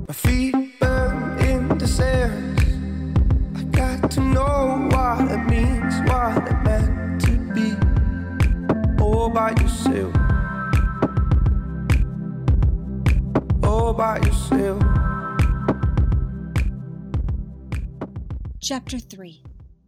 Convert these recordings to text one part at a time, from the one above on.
My feet burn in the sand. I got to know what it means, what it meant to be all by yourself. All by yourself. Chapter 3.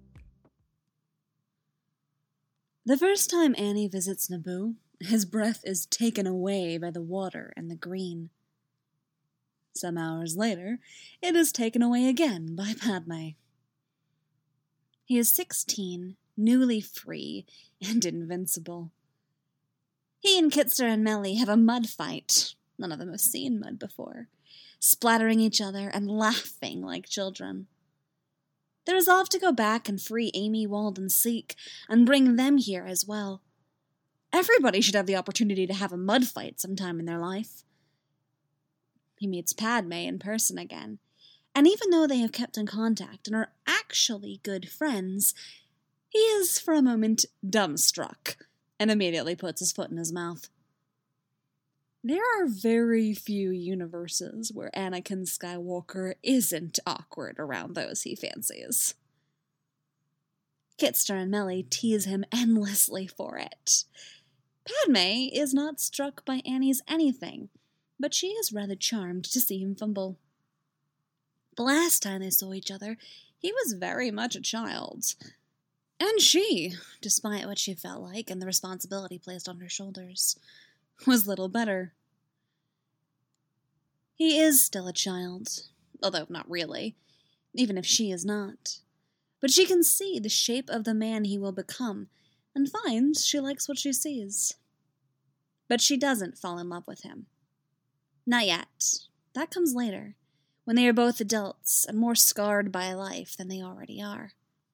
The first time Annie visits Naboo, his breath is taken away by the water and the green. Some hours later, it is taken away again by Padme. He is 16, newly free, and invincible. He and Kitster and Melly have a mud fight. None of them have seen mud before, splattering each other and laughing like children. They resolve to go back and free Amy, Wald, and Seek, and bring them here as well. Everybody should have the opportunity to have a mud fight sometime in their life. He meets Padme in person again, and even though they have kept in contact and are actually good friends, he is for a moment dumbstruck and immediately puts his foot in his mouth. There are very few universes where Anakin Skywalker isn't awkward around those he fancies. Kitster and Melly tease him endlessly for it. Padme is not struck by Annie's anything, but she is rather charmed to see him fumble. The last time they saw each other, he was very much a child. And she, despite what she felt like and the responsibility placed on her shoulders, was little better. He is still a child, although not really, even if she is not. But she can see the shape of the man he will become, and finds she likes what she sees. But she doesn't fall in love with him. Not yet. That comes later, when they are both adults and more scarred by life than they already are.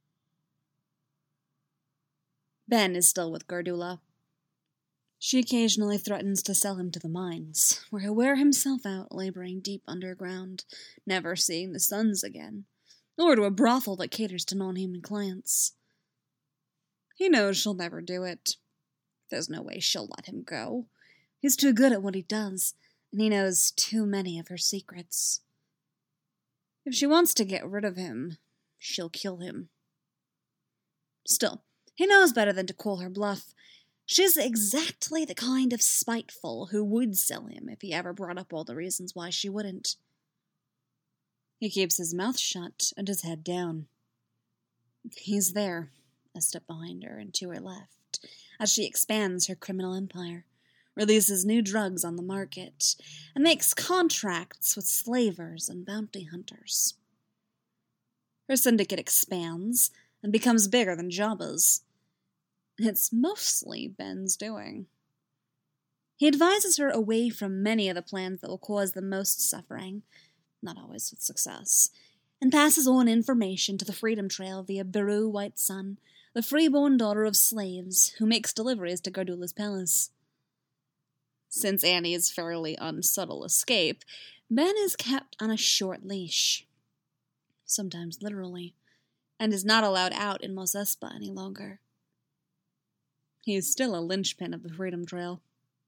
Ben is still with Gardula. She occasionally threatens to sell him to the mines, where he'll wear himself out laboring deep underground, never seeing the suns again, or to a brothel that caters to non-human clients. He knows she'll never do it. There's no way she'll let him go. He's too good at what he does, and he knows too many of her secrets. If she wants to get rid of him, she'll kill him. Still, he knows better than to call her bluff. She's exactly the kind of spiteful who would sell him if he ever brought up all the reasons why she wouldn't. He keeps his mouth shut and his head down. He's there, a step behind her and to her left, as she expands her criminal empire, releases new drugs on the market, and makes contracts with slavers and bounty hunters. Her syndicate expands and becomes bigger than Jabba's. It's mostly Ben's doing. He advises her away from many of the plans that will cause the most suffering, not always with success, and passes on information to the Freedom Trail via Beru White Sun, the freeborn daughter of slaves who makes deliveries to Gardula's palace. Since Annie's fairly unsubtle escape, Ben is kept on a short leash, sometimes literally, and is not allowed out in Mos Espa any longer. He is still a linchpin of the Freedom Trail.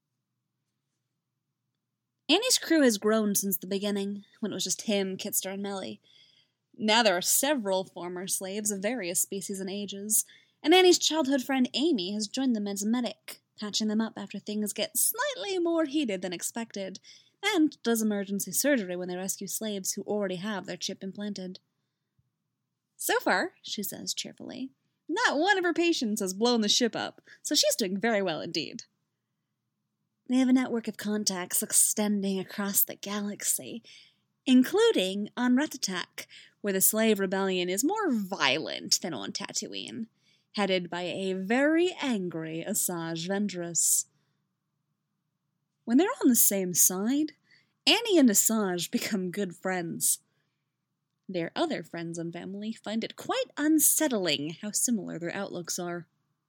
Annie's crew has grown since the beginning, when it was just him, Kitster, and Melly. Now there are several former slaves of various species and ages, and Annie's childhood friend Amy has joined them as a medic, patching them up after things get slightly more heated than expected, and does emergency surgery when they rescue slaves who already have their chip implanted. So far, she says cheerfully, not one of her patients has blown the ship up, so she's doing very well indeed. They have a network of contacts extending across the galaxy, including on Ratatak, where the slave rebellion is more violent than on Tatooine, headed by a very angry Asajj Ventress. When they're on the same side, Annie and Asajj become good friends. Their other friends and family find it quite unsettling how similar their outlooks are.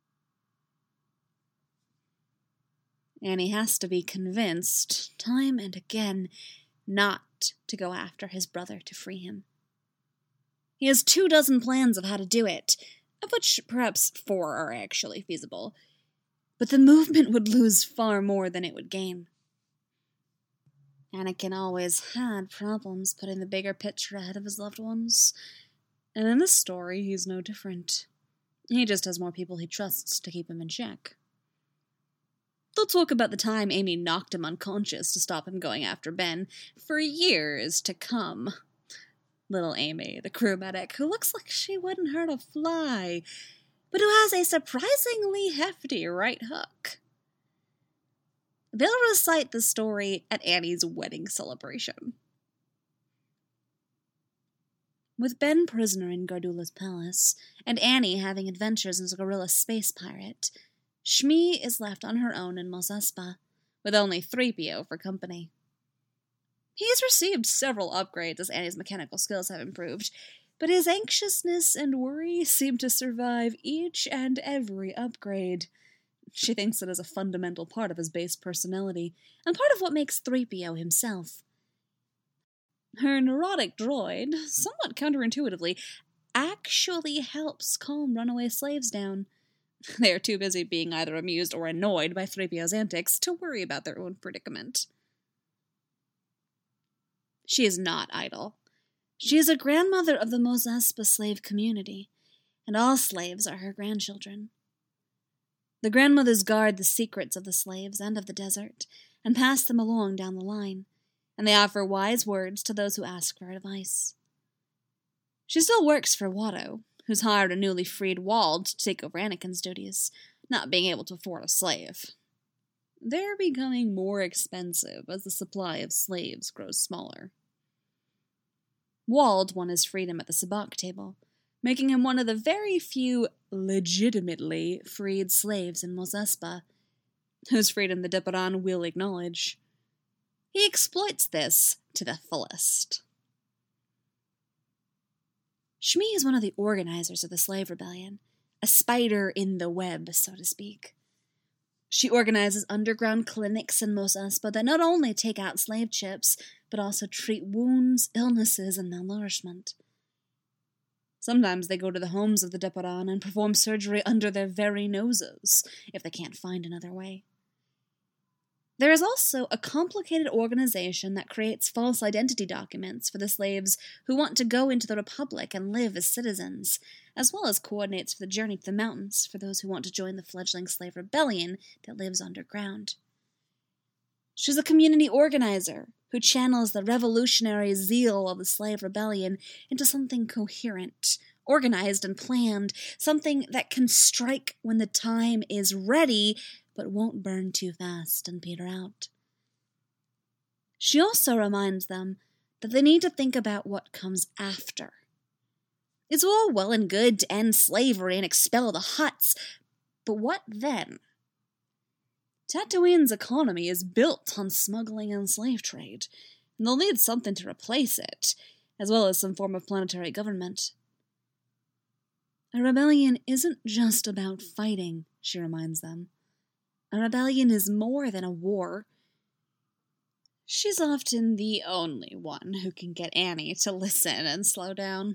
Annie has to be convinced, time and again, not to go after his brother to free him. He has 24 plans of how to do it, of which perhaps 4 are actually feasible, but the movement would lose far more than it would gain. Anakin always had problems putting the bigger picture ahead of his loved ones, and in this story, he's no different. He just has more people he trusts to keep him in check. They'll talk about the time Amy knocked him unconscious to stop him going after Ben for years to come. Little Amy, the crew medic, who looks like she wouldn't hurt a fly, but who has a surprisingly hefty right hook. They'll recite the story at Annie's wedding celebration. With Ben prisoner in Gardula's palace, and Annie having adventures as a guerrilla space pirate, Shmi is left on her own in Mos Espa, with only 3PO for company. He's received several upgrades as Annie's mechanical skills have improved, but his anxiousness and worry seem to survive each and every upgrade. She thinks it is a fundamental part of his base personality, and part of what makes 3PO himself. Her neurotic droid, somewhat counterintuitively, actually helps calm runaway slaves down. They are too busy being either amused or annoyed by 3PO's antics to worry about their own predicament. She is not idle. She is a grandmother of the Mos Espa slave community, and all slaves are her grandchildren. The grandmothers guard the secrets of the slaves and of the desert, and pass them along down the line, and they offer wise words to those who ask for advice. She still works for Watto, who's hired a newly freed Wald to take over Anakin's duties, not being able to afford a slave. They're becoming more expensive as the supply of slaves grows smaller. Wald won his freedom at the sabacc table, making him one of the very few legitimately freed slaves in Mos Espa, whose freedom the Dipodon will acknowledge. He exploits this to the fullest. Shmi is one of the organizers of the slave rebellion, a spider in the web, so to speak. She organizes underground clinics in Mos Espa that not only take out slave chips, but also treat wounds, illnesses, and malnourishment. Sometimes they go to the homes of the Dipodon and perform surgery under their very noses, if they can't find another way. There is also a complicated organization that creates false identity documents for the slaves who want to go into the Republic and live as citizens, as well as coordinates for the journey to the mountains for those who want to join the fledgling slave rebellion that lives underground. She's a community organizer who channels the revolutionary zeal of the slave rebellion into something coherent, organized and planned, something that can strike when the time is ready, but won't burn too fast and peter out. She also reminds them that they need to think about what comes after. It's all well and good to end slavery and expel the Hutts, but what then? Tatooine's economy is built on smuggling and slave trade, and they'll need something to replace it, as well as some form of planetary government. A rebellion isn't just about fighting, she reminds them. A rebellion is more than a war. She's often the only one who can get Annie to listen and slow down.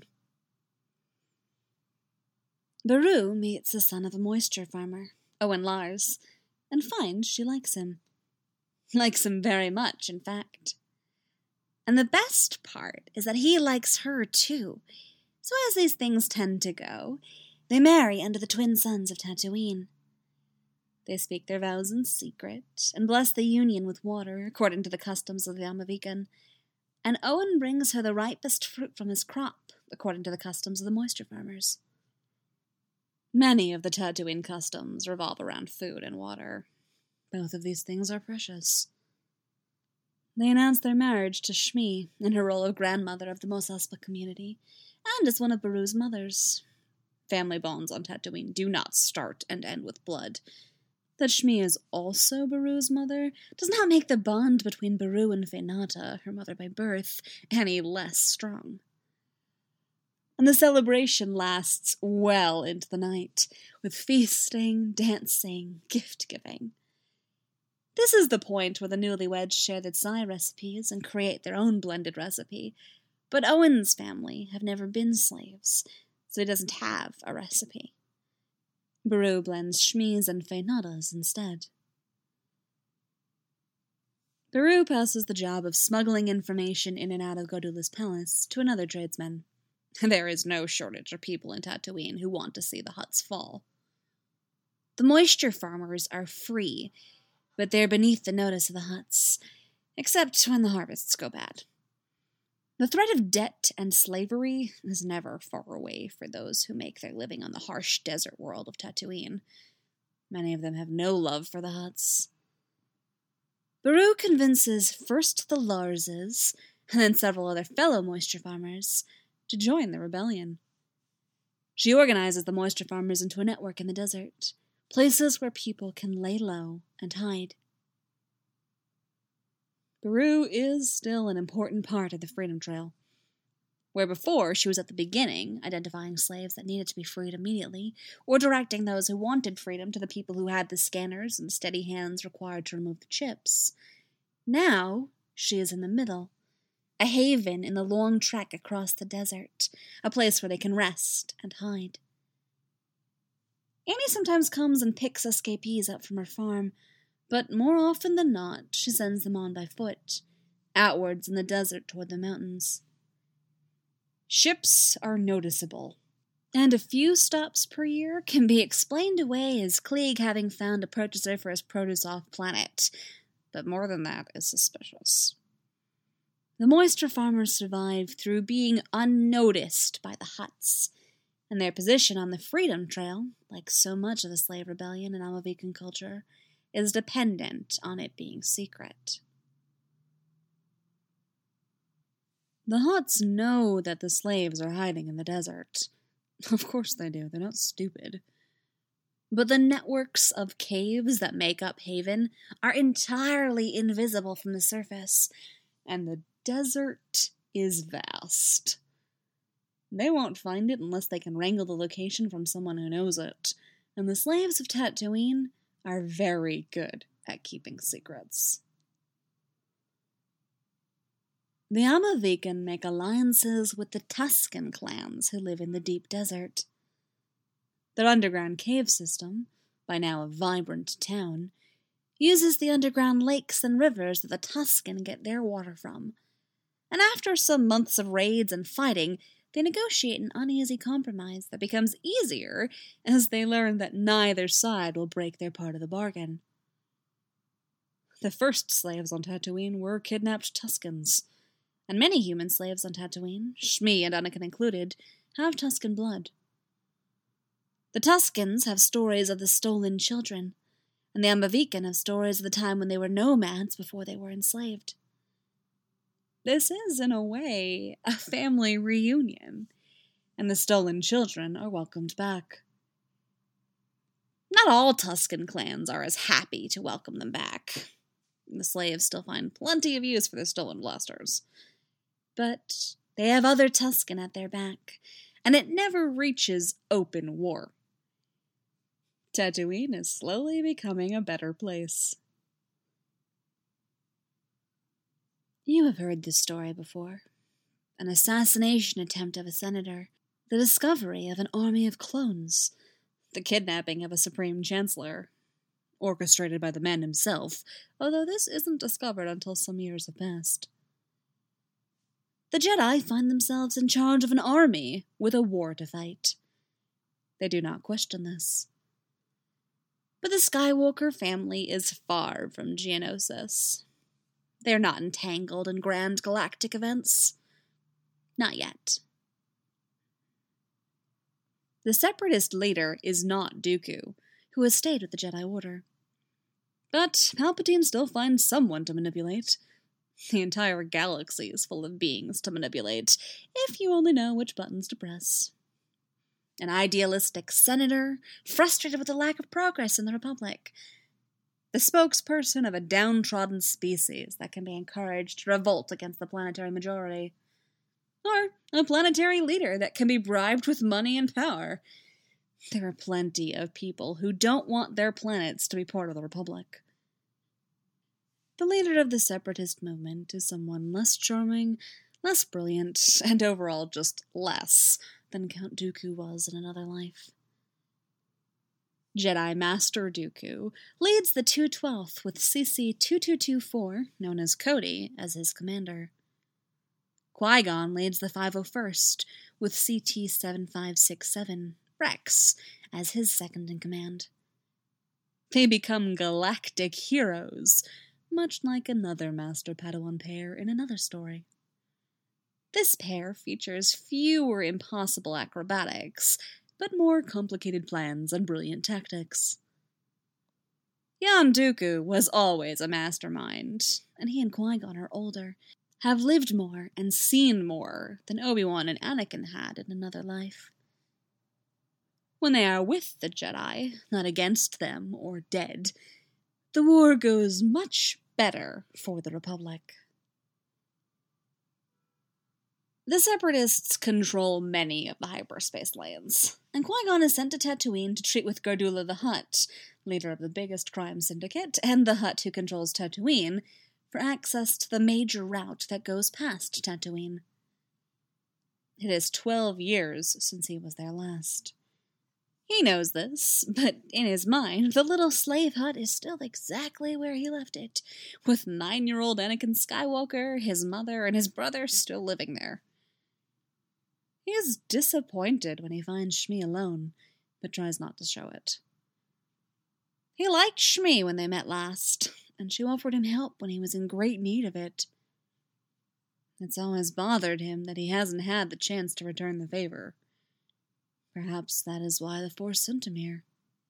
Beru meets the son of a moisture farmer, Owen Lars, and finds she likes him. Likes him very much, in fact. And the best part is that he likes her, too. So as these things tend to go, they marry under the twin suns of Tatooine. They speak their vows in secret, and bless the union with water, according to the customs of the Amavikan, and Owen brings her the ripest fruit from his crop, according to the customs of the moisture farmers. Many of the Tatooine customs revolve around food and water. Both of these things are precious. They announce their marriage to Shmi in her role of grandmother of the Mos Espa community, and as one of Beru's mothers. Family bonds on Tatooine do not start and end with blood. That Shmi is also Beru's mother does not make the bond between Beru and Feinata, her mother by birth, any less strong. And the celebration lasts well into the night, with feasting, dancing, gift-giving. This is the point where the newlyweds share the Tsai recipes and create their own blended recipe, but Owen's family have never been slaves, so he doesn't have a recipe. Beru blends Shmi's and Feinata's instead. Beru passes the job of smuggling information in and out of Gordula's palace to another tradesman. There is no shortage of people in Tatooine who want to see the huts fall. The moisture farmers are free, but they're beneath the notice of the huts, except when the harvests go bad. The threat of debt and slavery is never far away for those who make their living on the harsh desert world of Tatooine. Many of them have no love for the huts. Beru convinces first the Larses, and then several other fellow moisture farmers, to join the rebellion. She organizes the moisture farmers into a network in the desert, places where people can lay low and hide. Beru is still an important part of the Freedom Trail. Where before she was at the beginning, identifying slaves that needed to be freed immediately, or directing those who wanted freedom to the people who had the scanners and steady hands required to remove the chips. Now she is in the middle, a haven in the long trek across the desert, a place where they can rest and hide. Annie sometimes comes and picks escapees up from her farm, but more often than not, she sends them on by foot, outwards in the desert toward the mountains. Ships are noticeable, and a few stops per year can be explained away as Klieg having found a purchaser for his produce off-planet, but more than that is suspicious. The moisture farmers survive through being unnoticed by the huts, and their position on the Freedom Trail, like so much of the slave rebellion in Amavican culture, is dependent on it being secret. The huts know that the slaves are hiding in the desert. Of course they do, they're not stupid. But the networks of caves that make up Haven are entirely invisible from the surface, and the desert is vast. They won't find it unless they can wrangle the location from someone who knows it, and the slaves of Tatooine are very good at keeping secrets. The Amavican make alliances with the Tusken clans who live in the deep desert. Their underground cave system, by now a vibrant town, uses the underground lakes and rivers that the Tusken get their water from. And after some months of raids and fighting, they negotiate an uneasy compromise that becomes easier as they learn that neither side will break their part of the bargain. The first slaves on Tatooine were kidnapped Tuskens, and many human slaves on Tatooine, Shmi and Anakin included, have Tusken blood. The Tuskens have stories of the stolen children, and the Amavican have stories of the time when they were nomads before they were enslaved. This is, in a way, a family reunion, and the stolen children are welcomed back. Not all Tusken clans are as happy to welcome them back. The slaves still find plenty of use for their stolen blasters. But they have other Tusken at their back, and it never reaches open war. Tatooine is slowly becoming a better place. You have heard this story before. An assassination attempt of a senator, the discovery of an army of clones, the kidnapping of a Supreme Chancellor, orchestrated by the man himself, although this isn't discovered until some years have passed. The Jedi find themselves in charge of an army with a war to fight. They do not question this. But the Skywalker family is far from Geonosis. They are not entangled in grand galactic events. Not yet. The Separatist leader is not Dooku, who has stayed with the Jedi Order. But Palpatine still finds someone to manipulate. The entire galaxy is full of beings to manipulate, if you only know which buttons to press. An idealistic senator, frustrated with the lack of progress in the Republic. The spokesperson of a downtrodden species that can be encouraged to revolt against the planetary majority. Or a planetary leader that can be bribed with money and power. There are plenty of people who don't want their planets to be part of the Republic. The leader of the Separatist movement is someone less charming, less brilliant, and overall just less than Count Dooku was in another life. Jedi Master Dooku leads the 212th with CC-2224, known as Cody, as his commander. Qui-Gon leads the 501st with CT-7567, Rex, as his second-in-command. They become galactic heroes, much like another Master-Padawan pair in another story. This pair features fewer impossible acrobatics, but more complicated plans and brilliant tactics. Jan Dooku was always a mastermind, and he and Qui-Gon are older, have lived more and seen more than Obi-Wan and Anakin had in another life. When they are with the Jedi, not against them or dead, the war goes much better for the Republic. The Separatists control many of the hyperspace lanes, and Qui-Gon is sent to Tatooine to treat with Gardulla the Hutt, leader of the biggest crime syndicate, and the Hutt who controls Tatooine, for access to the major route that goes past Tatooine. It is 12 years since he was there last. He knows this, but in his mind, the little slave hut is still exactly where he left it, with 9-year-old Anakin Skywalker, his mother, and his brother still living there. He is disappointed when he finds Shmi alone, but tries not to show it. He liked Shmi when they met last, and she offered him help when he was in great need of it. It's always bothered him that he hasn't had the chance to return the favor. Perhaps that is why the Force sent him here.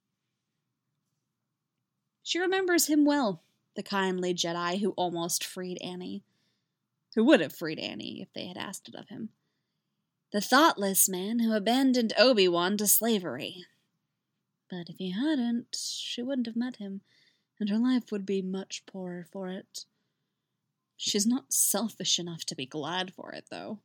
She remembers him well, the kindly Jedi who almost freed Annie. Who would have freed Annie if they had asked it of him. The thoughtless man who abandoned Obi-Wan to slavery. But if he hadn't, she wouldn't have met him, and her life would be much poorer for it. She's not selfish enough to be glad for it, though.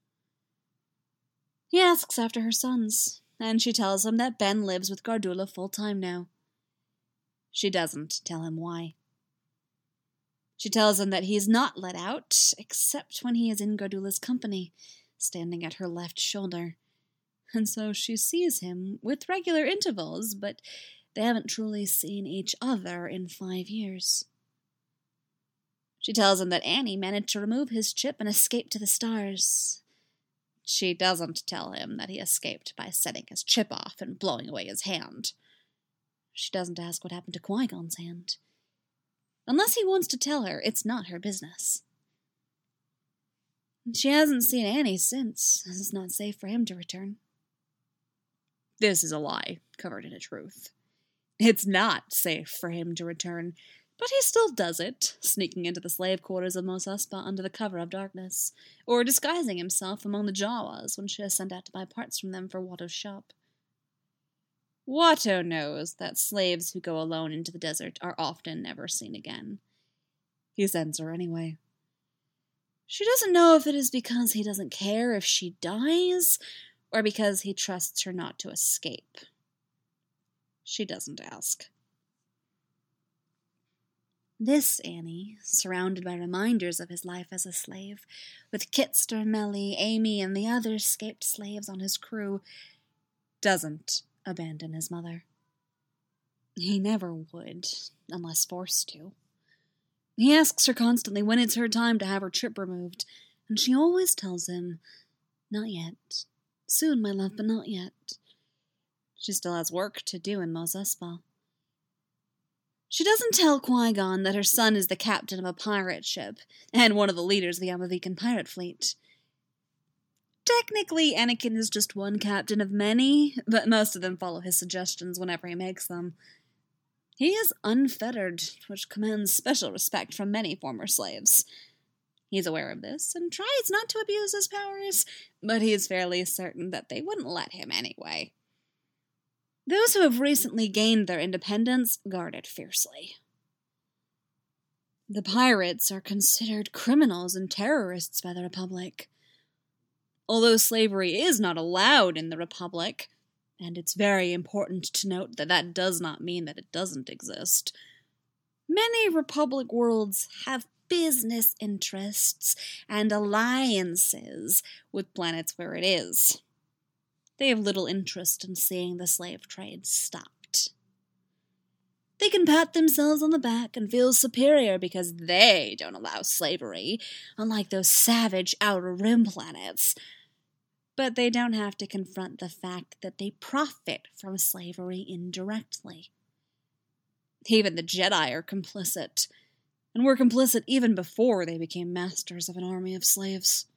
He asks after her sons, and she tells him that Ben lives with Gardulla full-time now. She doesn't tell him why. She tells him that he's not let out, except when he is in Gardulla's company, standing at her left shoulder. And so she sees him with regular intervals, but they haven't truly seen each other in 5 years. She tells him that Annie managed to remove his chip and escape to the stars. She doesn't tell him that he escaped by setting his chip off and blowing away his hand. She doesn't ask what happened to Qui-Gon's hand. Unless he wants to tell her, it's not her business. She hasn't seen Annie since, as it's not safe for him to return. This is a lie, covered in a truth. It's not safe for him to return, but he still does it, sneaking into the slave quarters of Mos Espa under the cover of darkness, or disguising himself among the Jawas when she is sent out to buy parts from them for Watto's shop. Watto knows that slaves who go alone into the desert are often never seen again. He sends her anyway. She doesn't know if it is because he doesn't care if she dies, or because he trusts her not to escape. She doesn't ask. This Annie, surrounded by reminders of his life as a slave, with Kitster, Melly, Amy, and the other escaped slaves on his crew, doesn't abandon his mother. He never would, unless forced to. He asks her constantly when it's her time to have her chip removed, and she always tells him, "Not yet. Soon, my love, but not yet." She still has work to do in Mos Espa. She doesn't tell Qui-Gon that her son is the captain of a pirate ship, and one of the leaders of the Yamavikan pirate fleet. Technically, Anakin is just one captain of many, but most of them follow his suggestions whenever he makes them. He is unfettered, which commands special respect from many former slaves. He's aware of this, and tries not to abuse his powers, but he is fairly certain that they wouldn't let him anyway. Those who have recently gained their independence guard it fiercely. The pirates are considered criminals and terrorists by the Republic. Although slavery is not allowed in the Republic, and it's very important to note that that does not mean that it doesn't exist, many Republic worlds have business interests and alliances with planets where it is. They have little interest in seeing the slave trade stopped. They can pat themselves on the back and feel superior because they don't allow slavery, unlike those savage Outer Rim planets. But they don't have to confront the fact that they profit from slavery indirectly. Even the Jedi are complicit, and were complicit even before they became masters of an army of slaves.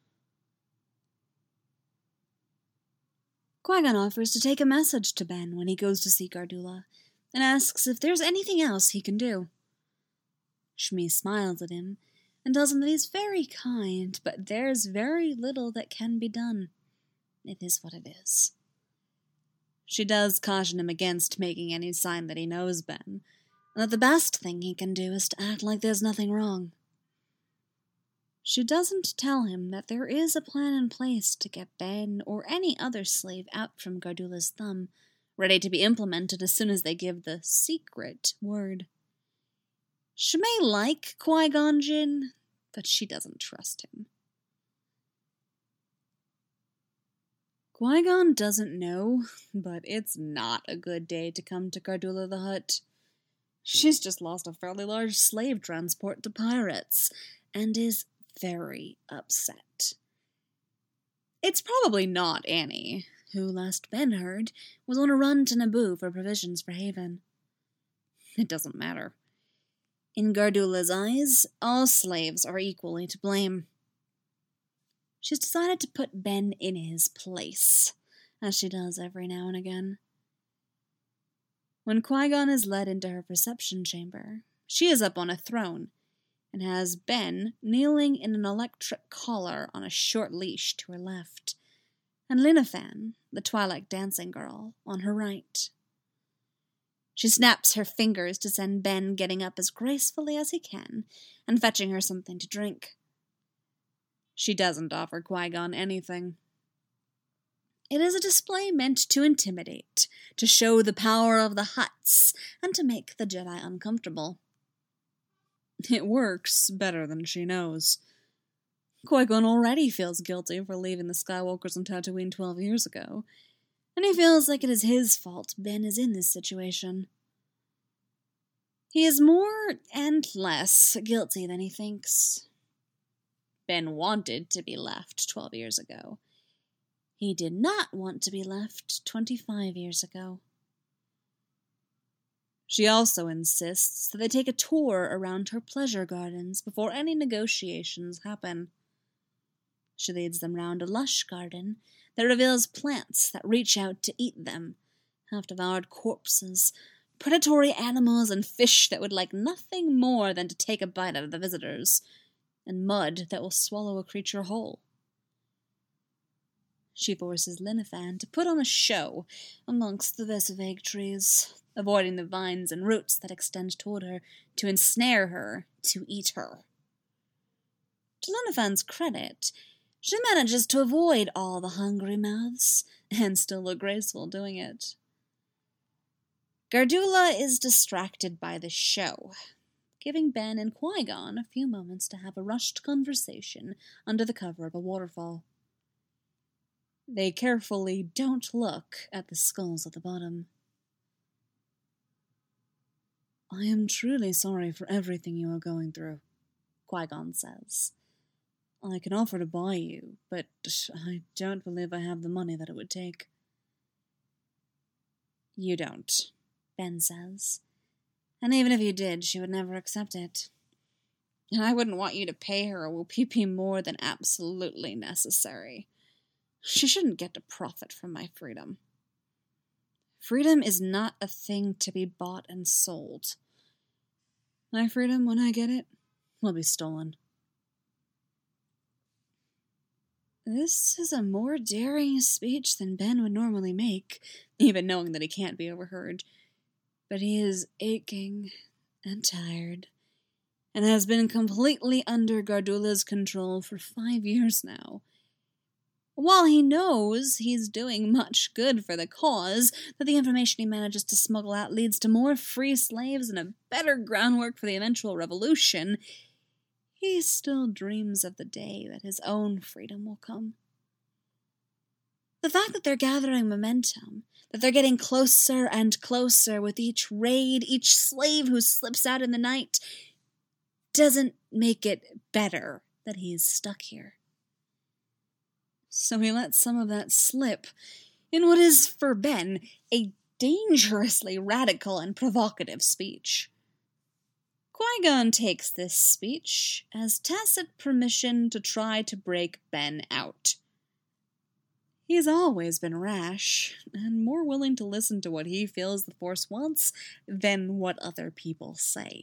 Qui-Gon offers to take a message to Ben when he goes to see Gardula, and asks if there's anything else he can do. Shmi smiles at him and tells him that he's very kind, but there's very little that can be done. It is what it is. She does caution him against making any sign that he knows Ben, and that the best thing he can do is to act like there's nothing wrong. She doesn't tell him that there is a plan in place to get Ben or any other slave out from Gardula's thumb, ready to be implemented as soon as they give the secret word. She may like Qui-Gon Jinn, but she doesn't trust him. Qui-Gon doesn't know, but it's not a good day to come to Gardula the Hutt. She's just lost a fairly large slave transport to pirates, and is very upset. It's probably not Annie, who, last Ben heard, was on a run to Naboo for provisions for Haven. It doesn't matter. In Gardula's eyes, all slaves are equally to blame. She's decided to put Ben in his place, as she does every now and again. When Qui-Gon is led into her perception chamber, she is up on a throne, and has Ben kneeling in an electric collar on a short leash to her left, and Linifan, the Twi'lek dancing girl, on her right. She snaps her fingers to send Ben getting up as gracefully as he can, and fetching her something to drink. She doesn't offer Qui-Gon anything. It is a display meant to intimidate, to show the power of the Hutts, and to make the Jedi uncomfortable. It works better than she knows. Qui-Gon already feels guilty for leaving the Skywalkers on Tatooine 12 years ago, and he feels like it is his fault Ben is in this situation. He is more and less guilty than he thinks. Ben wanted to be left 12 years ago. He did not want to be left 25 years ago. She also insists that they take a tour around her pleasure gardens before any negotiations happen. She leads them round a lush garden that reveals plants that reach out to eat them, half-devoured corpses, predatory animals, and fish that would like nothing more than to take a bite out of the visitors, and mud that will swallow a creature whole. She forces Linifan to put on a show amongst the Vesiveg trees, avoiding the vines and roots that extend toward her to ensnare her, to eat her. To Linifan's credit, she manages to avoid all the hungry mouths, and still look graceful doing it. Gardula is distracted by the show, giving Ben and Qui-Gon a few moments to have a rushed conversation under the cover of a waterfall. They carefully don't look at the skulls at the bottom. "I am truly sorry for everything you are going through," Qui-Gon says. "I can offer to buy you, but I don't believe I have the money that it would take." "You don't," Ben says. "And even if you did, she would never accept it. And I wouldn't want you to pay her a whoopee more than absolutely necessary. She shouldn't get to profit from my freedom. Freedom is not a thing to be bought and sold. My freedom, when I get it, will be stolen." This is a more daring speech than Ben would normally make, even knowing that he can't be overheard. But he is aching and tired, and has been completely under Gardula's control for 5 years now. While he knows he's doing much good for the cause, that the information he manages to smuggle out leads to more free slaves and a better groundwork for the eventual revolution, he still dreams of the day that his own freedom will come. The fact that they're gathering momentum, that they're getting closer and closer with each raid, each slave who slips out in the night, doesn't make it better that he's stuck here. So he lets some of that slip in what is, for Ben, a dangerously radical and provocative speech. Qui-Gon takes this speech as tacit permission to try to break Ben out. He's always been rash, and more willing to listen to what he feels the Force wants than what other people say.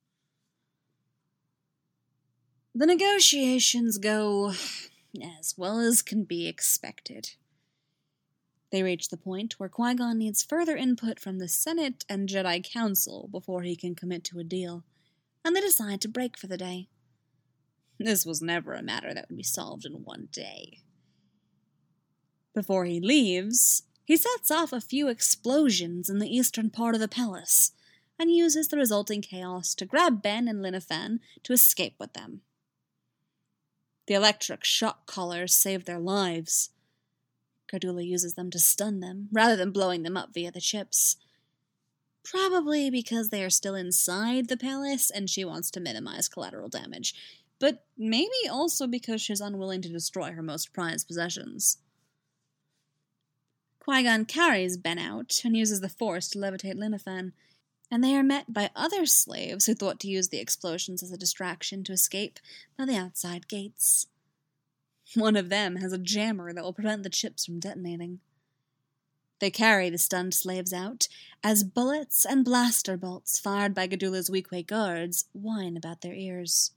The negotiations go as well as can be expected. They reach the point where Qui-Gon needs further input from the Senate and Jedi Council before he can commit to a deal, and they decide to break for the day. This was never a matter that would be solved in one day. Before he leaves, he sets off a few explosions in the eastern part of the palace, and uses the resulting chaos to grab Ben and Linifan to escape with them. The electric shock collars save their lives. Gardulla uses them to stun them, rather than blowing them up via the chips. Probably because they are still inside the palace and she wants to minimize collateral damage, but maybe also because she's unwilling to destroy her most prized possessions. Qui-Gon carries Ben out and uses the Force to levitate Linifan, and they are met by other slaves who thought to use the explosions as a distraction to escape by the outside gates. One of them has a jammer that will prevent the chips from detonating. They carry the stunned slaves out, as bullets and blaster bolts fired by Gardulla's Weequay guards whine about their ears.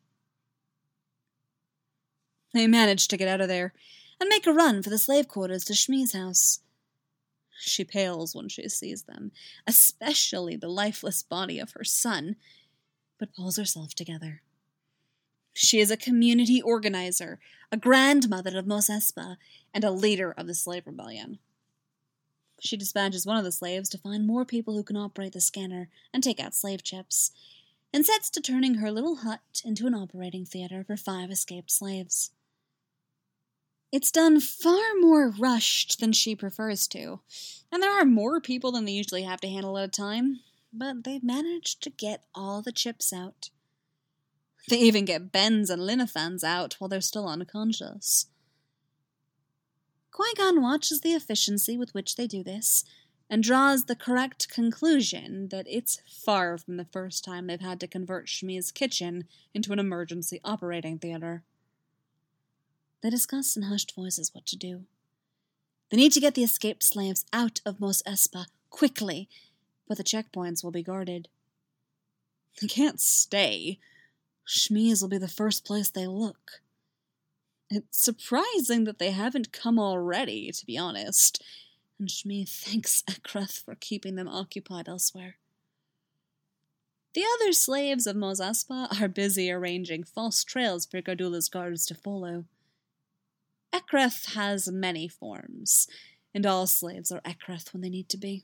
They manage to get out of there, and make a run for the slave quarters to Shmi's house. She pales when she sees them, especially the lifeless body of her son, but pulls herself together. She is a community organizer, a grandmother of Mos Espa, and a leader of the slave rebellion. She dispatches one of the slaves to find more people who can operate the scanner and take out slave chips, and sets to turning her little hut into an operating theater for 5 escaped slaves. It's done far more rushed than she prefers to, and there are more people than they usually have to handle at a time, but they've managed to get all the chips out. They even get Ben's and Linifan's out while they're still unconscious. Qui-Gon watches the efficiency with which they do this, and draws the correct conclusion that it's far from the first time they've had to convert Shmi's kitchen into an emergency operating theater. They discuss in hushed voices what to do. They need to get the escaped slaves out of Mos Espa quickly, but the checkpoints will be guarded. They can't stay. Shmi's will be the first place they look. It's surprising that they haven't come already, to be honest, and Shmi thanks Ekreth for keeping them occupied elsewhere. The other slaves of Mos Espa are busy arranging false trails for Gardulla's guards to follow. Ekreth has many forms, and all slaves are Ekreth when they need to be.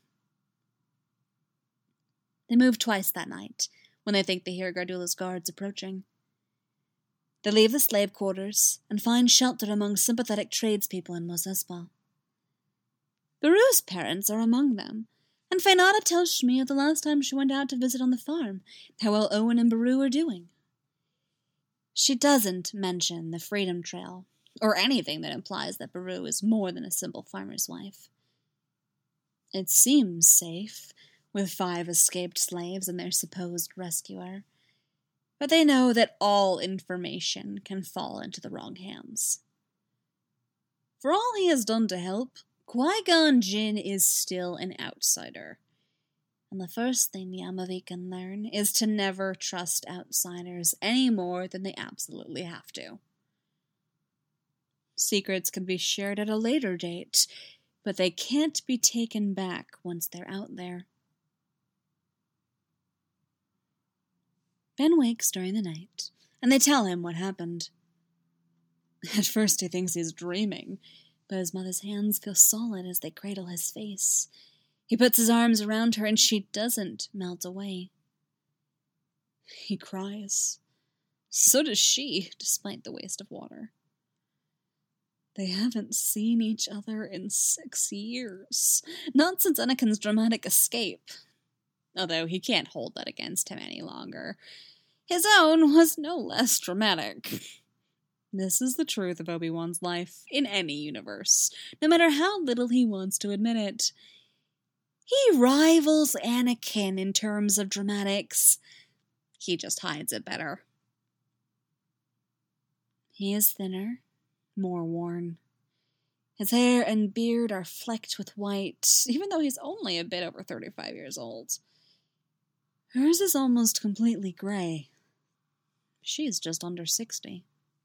They move twice that night, when they think they hear Gardulla's guards approaching. They leave the slave quarters and find shelter among sympathetic tradespeople in Mos Espa. Beru's parents are among them, and Fainata tells Shmi of the last time she went out to visit on the farm, how well Owen and Beru are doing. She doesn't mention the Freedom Trail, or anything that implies that Beru is more than a simple farmer's wife. It seems safe, with 5 escaped slaves and their supposed rescuer, but they know that all information can fall into the wrong hands. For all he has done to help, Qui-Gon Jinn is still an outsider, and the first thing Yamavi can learn is to never trust outsiders any more than they absolutely have to. Secrets can be shared at a later date, but they can't be taken back once they're out there. Ben wakes during the night, and they tell him what happened. At first he thinks he's dreaming, but his mother's hands feel solid as they cradle his face. He puts his arms around her, and she doesn't melt away. He cries. So does she, despite the waste of water. They haven't seen each other in 6 years. Not since Anakin's dramatic escape. Although he can't hold that against him any longer. His own was no less dramatic. This is the truth of Obi-Wan's life in any universe, no matter how little he wants to admit it. He rivals Anakin in terms of dramatics. He just hides it better. He is thinner, more worn. His hair and beard are flecked with white, even though he's only a bit over 35 years old. Hers is almost completely gray. She's just under 60.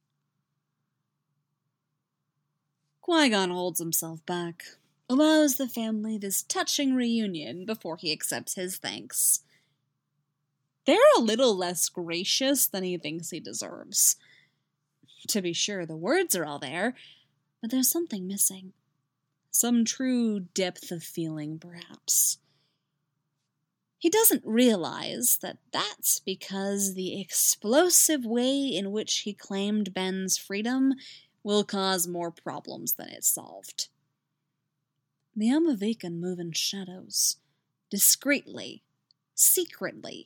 Qui-Gon holds himself back, allows the family this touching reunion before he accepts his thanks. They're a little less gracious than he thinks he deserves. To be sure, the words are all there, but there's something missing. Some true depth of feeling, perhaps. He doesn't realize that that's because the explosive way in which he claimed Ben's freedom will cause more problems than it solved. The Amavican move in shadows, discreetly, secretly.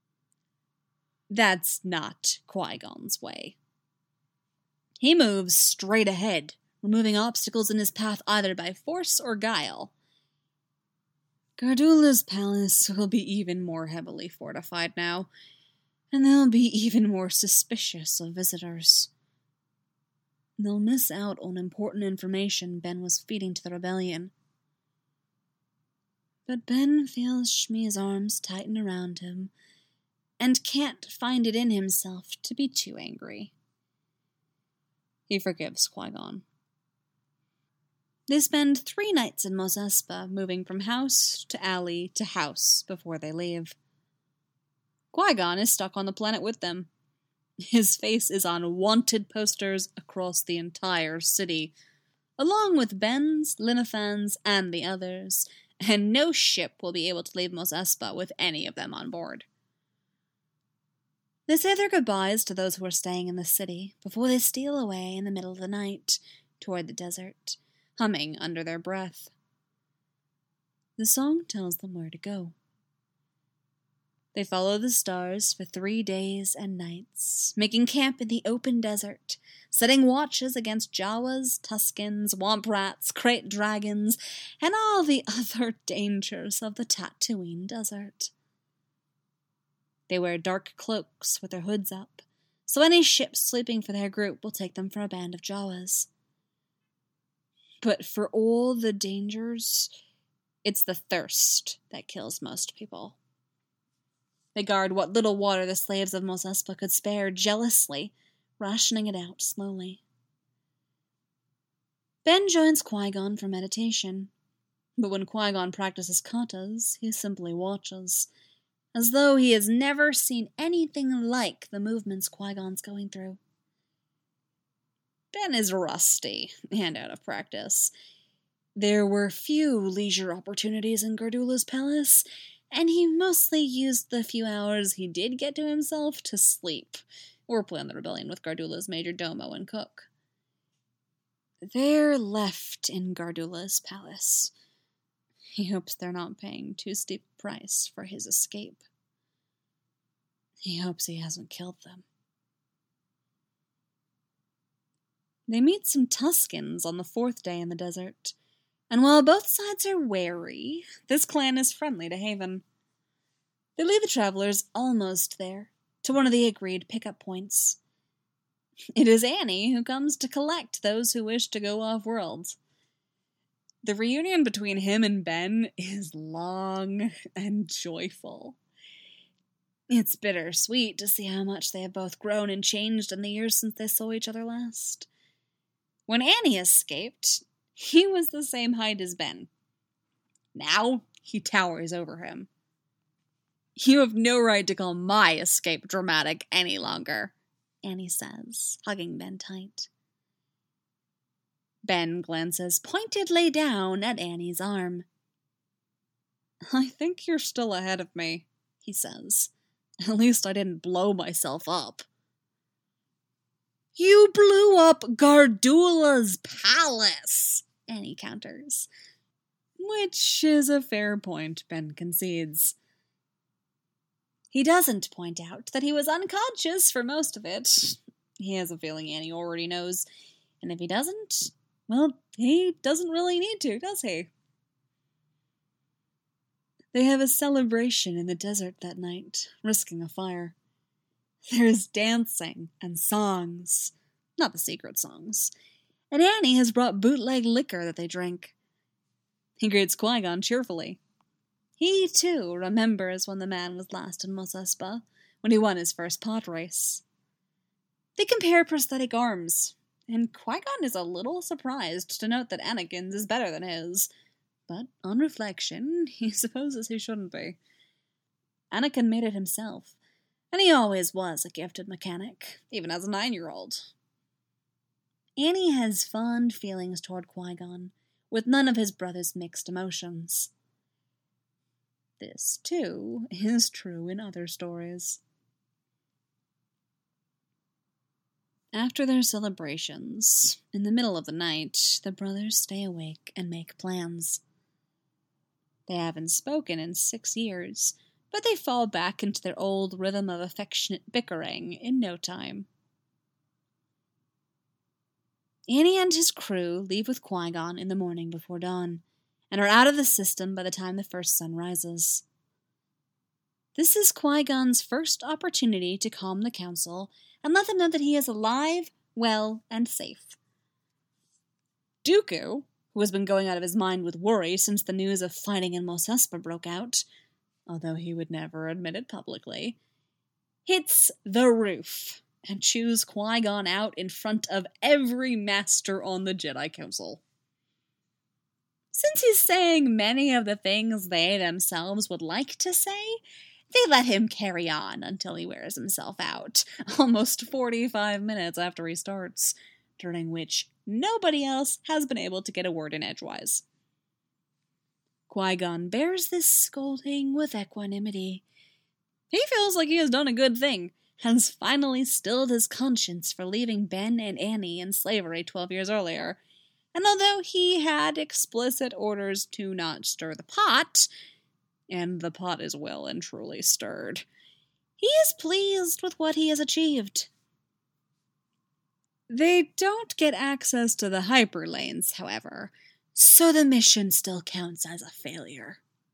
That's not Qui-Gon's way. He moves straight ahead, removing obstacles in his path either by force or guile. Gardula's palace will be even more heavily fortified now, and they'll be even more suspicious of visitors. They'll miss out on important information Ben was feeding to the rebellion. But Ben feels Shmi's arms tighten around him, and can't find it in himself to be too angry. He forgives Qui-Gon. They spend 3 nights in Mos Espa, moving from house to alley to house before they leave. Qui-Gon is stuck on the planet with them. His face is on wanted posters across the entire city, along with Ben's, Linophan's, and the others, and no ship will be able to leave Mos Espa with any of them on board. They say their goodbyes to those who are staying in the city before they steal away in the middle of the night toward the desert, humming under their breath. The song tells them where to go. They follow the stars for 3 days and nights, making camp in the open desert, setting watches against Jawas, Tuskens, Womp Rats, Krayt Dragons, and all the other dangers of the Tatooine desert. They wear dark cloaks with their hoods up, so any ship sleeping for their group will take them for a band of Jawas. But for all the dangers, it's the thirst that kills most people. They guard what little water the slaves of Mos Espa could spare jealously, rationing it out slowly. Ben joins Qui-Gon for meditation, but when Qui-Gon practices katas, he simply watches, as though he has never seen anything like the movements Qui-Gon's going through. Ben is rusty and out of practice. There were few leisure opportunities in Gardula's palace, and he mostly used the few hours he did get to himself to sleep, or plan the rebellion with Gardula's major domo and cook. They're left in Gardula's palace. He hopes they're not paying too steep a price for his escape. He hopes he hasn't killed them. They meet some Tuskens on the 4th day in the desert, and while both sides are wary, this clan is friendly to Haven. They lead the travelers almost there, to one of the agreed pickup points. It is Annie who comes to collect those who wish to go off-world. The reunion between him and Ben is long and joyful. It's bittersweet to see how much they have both grown and changed in the years since they saw each other last. When Annie escaped, he was the same height as Ben. Now, he towers over him. You have no right to call my escape dramatic any longer, Annie says, hugging Ben tight. Ben glances pointedly down at Annie's arm. I think you're still ahead of me, he says. At least I didn't blow myself up. You blew up Gardula's palace, Annie counters. Which is a fair point, Ben concedes. He doesn't point out that he was unconscious for most of it. He has a feeling Annie already knows, and if he doesn't, well, he doesn't really need to, does he? They have a celebration in the desert that night, risking a fire. There's dancing and songs, not the secret songs, and Annie has brought bootleg liquor that they drink. He greets Qui-Gon cheerfully. He, too, remembers when the man was last in Mos Espa, when he won his first pod race. They compare prosthetic arms, and Qui-Gon is a little surprised to note that Anakin's is better than his, but on reflection, he supposes he shouldn't be. Anakin made it himself, and he always was a gifted mechanic, even as a 9-year-old. Annie has fond feelings toward Qui-Gon, with none of his brother's mixed emotions. This, too, is true in other stories. After their celebrations, in the middle of the night, the brothers stay awake and make plans. They haven't spoken in 6 years, but they fall back into their old rhythm of affectionate bickering in no time. Annie and his crew leave with Qui-Gon in the morning before dawn, and are out of the system by the time the first sun rises. This is Qui-Gon's first opportunity to calm the council and let them know that he is alive, well, and safe. Dooku, who has been going out of his mind with worry since the news of fighting in Mos Espa broke out, although he would never admit it publicly, hits the roof and chews Qui-Gon out in front of every master on the Jedi Council. Since he's saying many of the things they themselves would like to say, they let him carry on until he wears himself out, almost 45 minutes after he starts, during which nobody else has been able to get a word in edgewise. Qui-Gon bears this scolding with equanimity. He feels like he has done a good thing, has finally stilled his conscience for leaving Ben and Annie in slavery 12 years earlier, and although he had explicit orders to not stir the pot, and the pot is well and truly stirred, he is pleased with what he has achieved. They don't get access to the hyperlanes, however, so the mission still counts as a failure.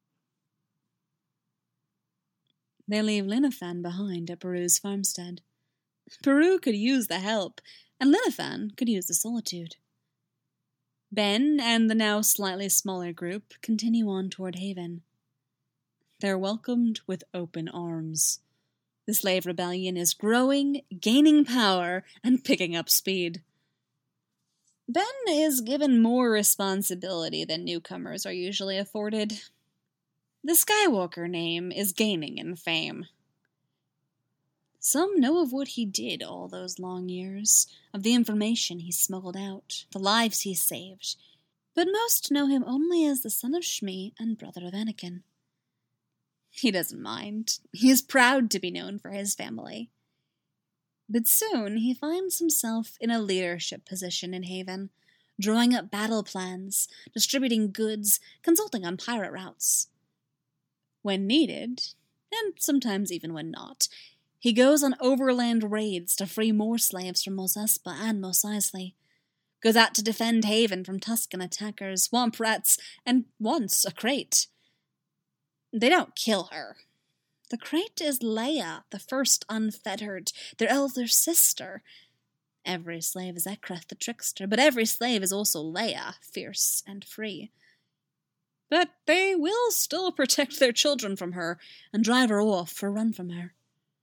They leave Linifan behind at Beru's farmstead. Beru could use the help, and Linifan could use the solitude. Ben and the now slightly smaller group continue on toward Haven. They're welcomed with open arms. The slave rebellion is growing, gaining power, and picking up speed. Ben is given more responsibility than newcomers are usually afforded. The Skywalker name is gaining in fame. Some know of what he did all those long years, of the information he smuggled out, the lives he saved, but most know him only as the son of Shmi and brother of Anakin. He doesn't mind. He is proud to be known for his family. But soon he finds himself in a leadership position in Haven, drawing up battle plans, distributing goods, consulting on pirate routes. When needed, and sometimes even when not, he goes on overland raids to free more slaves from Mos Espa and Mos Eisley, goes out to defend Haven from Tusken attackers, swamp rats, and once a Krayt. They don't kill her. The Krayt is Leia, the first unfettered, their elder sister. Every slave is Ekreth the trickster, but every slave is also Leia, fierce and free. But they will still protect their children from her and drive her off or run from her.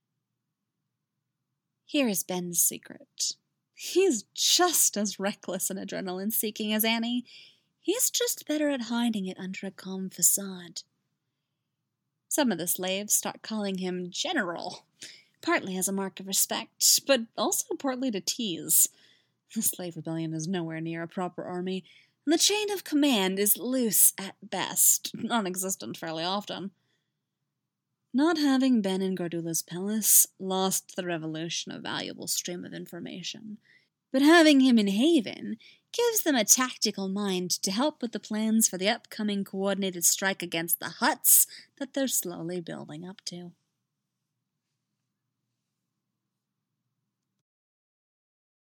Here is Ben's secret. He's just as reckless and adrenaline-seeking as Annie. He's just better at hiding it under a calm facade. Some of the slaves start calling him General, partly as a mark of respect, but also partly to tease. The slave rebellion is nowhere near a proper army, and the chain of command is loose at best, non-existent fairly often. Not having been in Gardula's palace lost the revolution a valuable stream of information, but having him in Haven gives them a tactical mind to help with the plans for the upcoming coordinated strike against the Hutts that they're slowly building up to.